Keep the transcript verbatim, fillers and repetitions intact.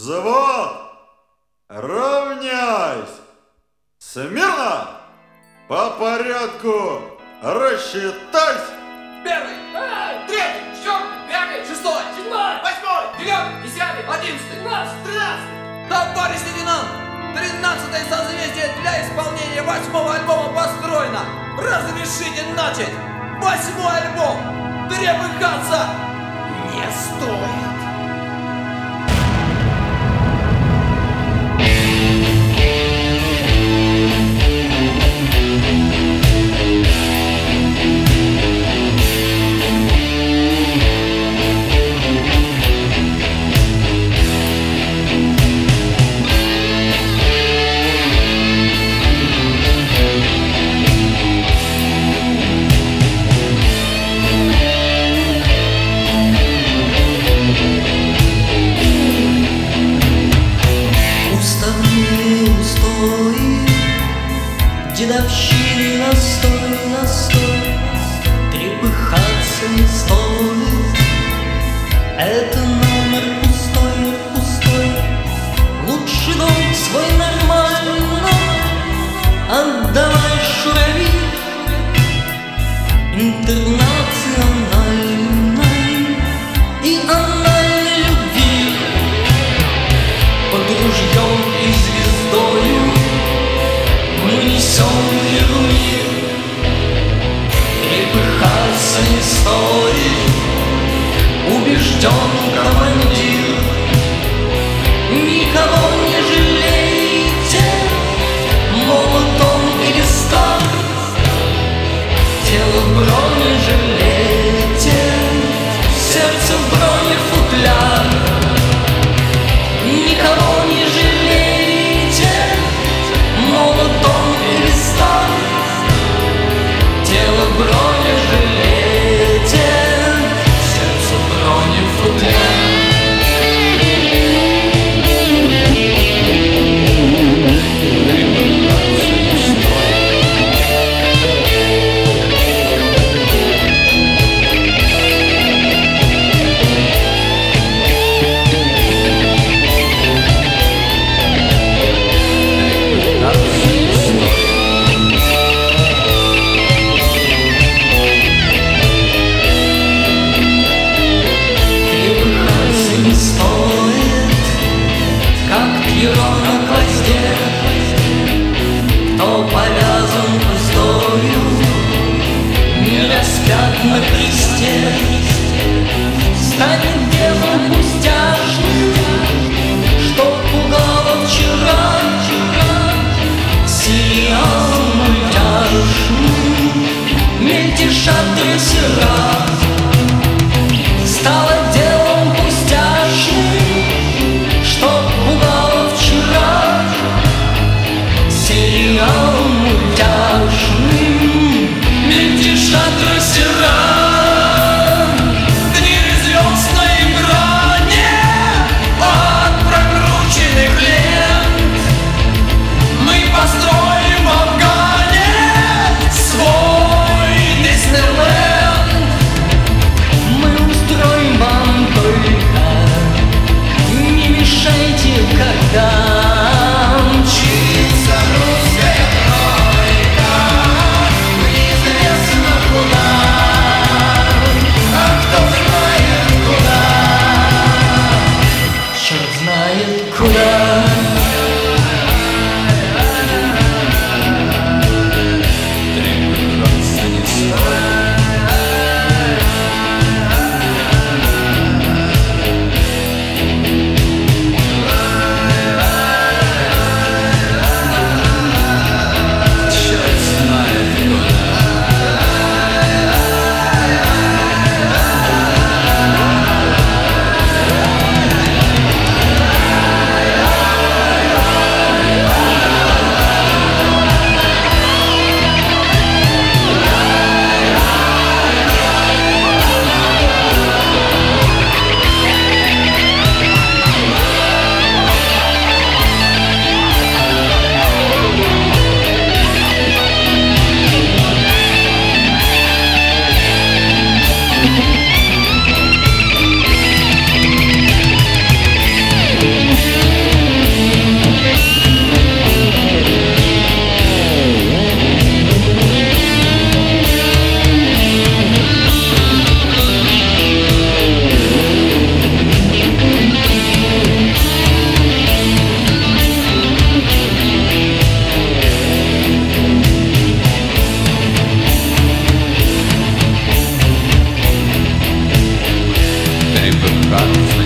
Взвод! Равняйсь! Смирно! По порядку рассчитайся! Первый, эй, третий, четвертый, пятый, шестой, седьмой, восьмой, девятый, десятый, одиннадцатый, двенадцатый, тринадцатый. Товарищ лейтенант, тринадцатое созвездие для исполнения восьмого альбома построено. Разрешите начать. Восьмой альбом. Требыхаться не стоит. Дедовщины настой, настой, трепыхаться не стоит. Это номер пустой, пустой. Лучше дом свой нормально отдавай шурави интернациональной и анальной любви. Под ружьем и звездою мы несем миру мир. Трепыхаться не стоит, убежден командир. Никого не жалейте, молот он или сталь. Тело в броне жалейте, сердце в броне футляр. Никого не жалейте, молот он или сталь. Тело в броне жалейте, сердце в броне футляр. На гвозде, кто повязан уздою, не распят на кресте, станет делом пустяшным, что пугало вчера сериалом мультяшным. Мельтешат трассера, стало делом пустяшным, что пугало вчера сериалом мультяшным. Мельтешат трассера, дни звездной брони от прокрученных лент. Мы построим в Афгане свой Диснейленд. Мы устроим вам только, не мешайте, когда мчится русская тройка неизвестно куда. А кто знает куда? Черт знает куда. Трепыхаться не стоит. Как